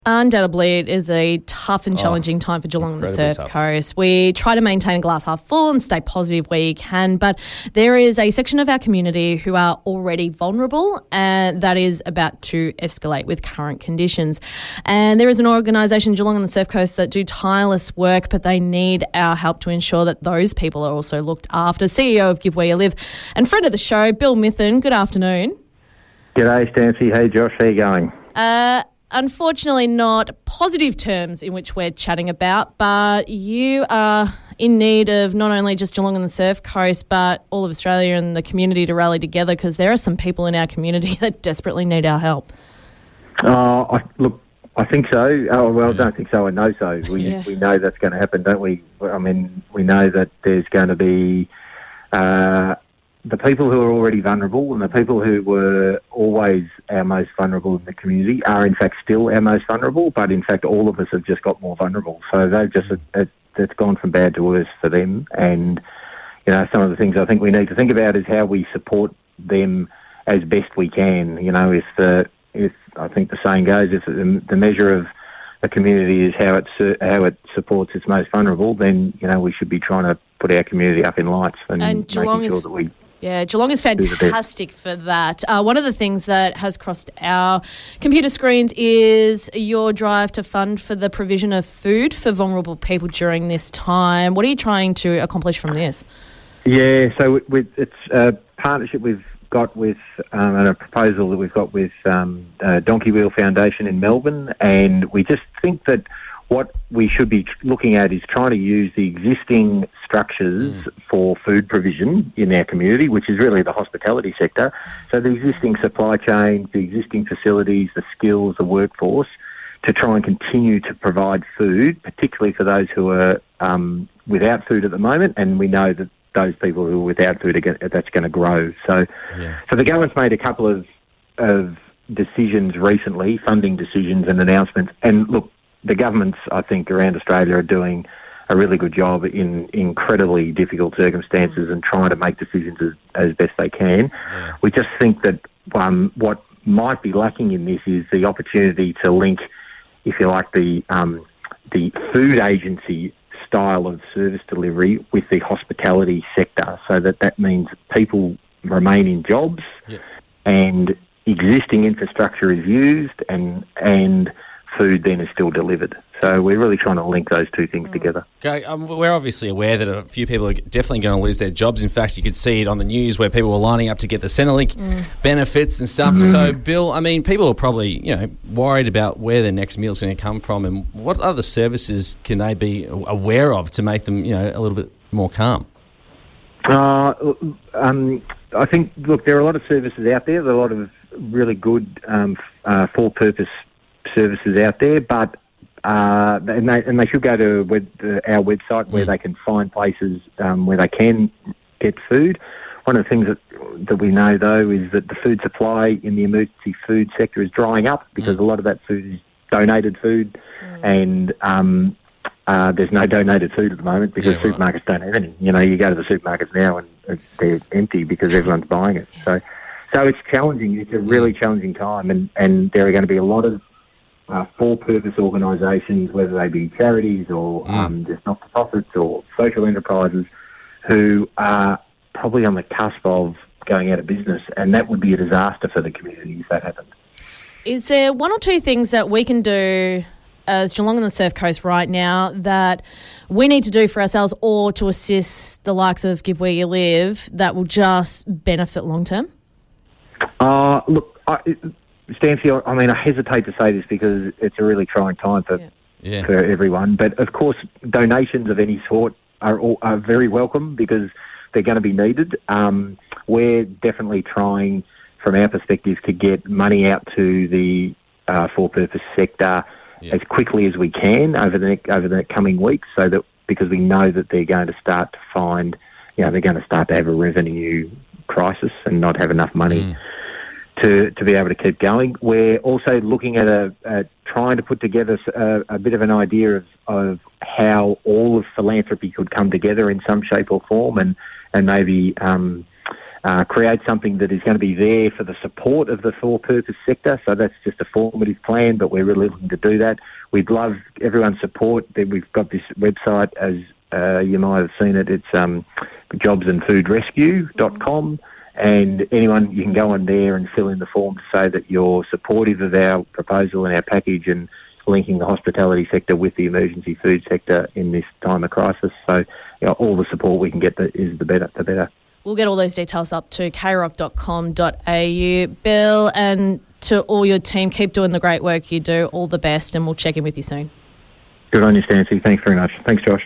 Undoubtedly, it is a tough and challenging time for Geelong and the Surf Coast. We try to maintain a glass half full and stay positive where you can, but there is a section of our community who are already vulnerable, and that is about to escalate with current conditions. And there is an organisation, Geelong and the Surf Coast, that do tireless work, but they need our help to ensure that those people are also looked after. CEO of Give Where You Live and friend of the show, Bill Mithen. Good afternoon. G'day, Stancy. Hey, Josh. How you going? Unfortunately, not positive terms in which we're chatting about, but you are in need of not only just Geelong and the Surf Coast, but all of Australia and the community to rally together, because there are some people in our community that desperately need our help. I think so. I don't think so. I know so. We know that's going to happen, don't we? I mean, we know that there's going to be the people who are already vulnerable, and the people who were always our most vulnerable in the community are in fact still our most vulnerable, but in fact all of us have just got more vulnerable. So they've just, it's gone from bad to worse for them. And, you know, some of the things I think we need to think about is how we support them as best we can. You know, if I think the saying goes, if the measure of a community is how it supports its most vulnerable, then, you know, we should be trying to put our community up in lights and Geelong making sure that we... Yeah, Geelong is fantastic for that. One of the things that has crossed our computer screens is your drive to fund for the provision of food for vulnerable people during this time. What are you trying to accomplish from this? Yeah, so it's a partnership we've got with and a proposal that we've got with Donkey Wheel Foundation in Melbourne, and we just think that what we should be looking at is trying to use the existing structures for food provision in our community, which is really the hospitality sector. So the existing supply chains, the existing facilities, the skills, the workforce, to try and continue to provide food, particularly for those who are without food at the moment. And we know that those people who are without food, that's going to grow. So the government's made a couple of decisions recently, funding decisions and announcements. And look, the governments, I think, around Australia are doing a really good job in incredibly difficult circumstances and trying to make decisions as best they can. Yeah. We just think that what might be lacking in this is the opportunity to link, if you like, the food agency style of service delivery with the hospitality sector, so that means people remain in jobs and existing infrastructure is used and food then is still delivered. So we're really trying to link those two things together. Okay, we're obviously aware that a few people are definitely going to lose their jobs. In fact, you could see it on the news where people were lining up to get the Centrelink benefits and stuff. So, Bill, I mean, people are probably, you know, worried about where their next meal is going to come from, and what other services can they be aware of to make them, you know, a little bit more calm? I think, look, there are a lot of services out there. There are a lot of really good for-purpose services out there, but and they should go to our website where they can find places where they can get food. One of the things that we know, though, is that the food supply in the emergency food sector is drying up because a lot of that food is donated food, and there's no donated food at the moment because supermarkets don't have any. You know, you go to the supermarkets now and they're empty because everyone's buying it. So it's challenging. It's a really challenging time, and there are going to be a lot of for-purpose organisations, whether they be charities or just not-for-profits or social enterprises, who are probably on the cusp of going out of business, and that would be a disaster for the community if that happened. Is there one or two things that we can do as Geelong and the Surf Coast right now that we need to do for ourselves or to assist the likes of Give Where You Live that will just benefit long-term? Stancy, I mean, I hesitate to say this because it's a really trying time for everyone. But, of course, donations of any sort are very welcome because they're going to be needed. We're definitely trying, from our perspective, to get money out to the for-purpose sector as quickly as we can over the coming weeks, so that because we know that they're going to start to find, you know, they're going to start to have a revenue crisis and not have enough money to be able to keep going. We're also looking at trying to put together a bit of an idea of how all of philanthropy could come together in some shape or form, and maybe create something that is going to be there for the support of the for-purpose sector. So that's just a formative plan, but we're really looking to do that. We'd love everyone's support. We've got this website, as you might have seen it. It's jobsandfoodrescue.com. And anyone, you can go on there and fill in the form to say that you're supportive of our proposal and our package and linking the hospitality sector with the emergency food sector in this time of crisis. So all the support we can get is the better. We'll get all those details up to kroc.com.au. Bill, and to all your team, keep doing the great work you do. All the best, and we'll check in with you soon. Good on you, Stancy. Thanks very much. Thanks, Josh.